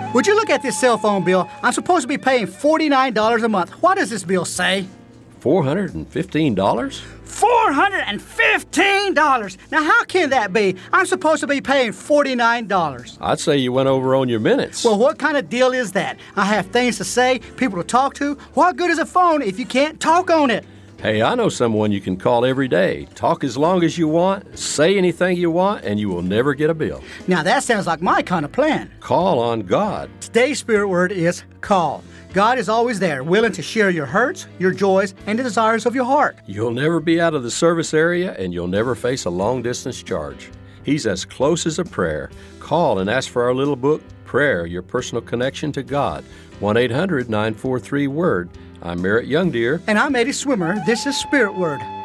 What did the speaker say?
Would you look at this cell phone bill? I'm supposed to be paying $49 a month. What does this bill say? $415? $415! Now, how can that be? I'm supposed to be paying $49. I'd say you went over on your minutes. Well, what kind of deal is that? I have things to say, people to talk to. What good is a phone if you can't talk on it? Hey, I know someone you can call every day. Talk as long as you want, say anything you want, and you will never get a bill. Now, that sounds like my kind of plan. Call on God. Today's spirit word is call. God is always there, willing to share your hurts, your joys, and the desires of your heart. You'll never be out of the service area, and you'll never face a long-distance charge. He's as close as a prayer. Call and ask for our little book, Prayer, Your Personal Connection to God. 1-800-943-WORD. I'm Merritt Youngdeer. And I'm Eddie Swimmer. This is Spirit Word.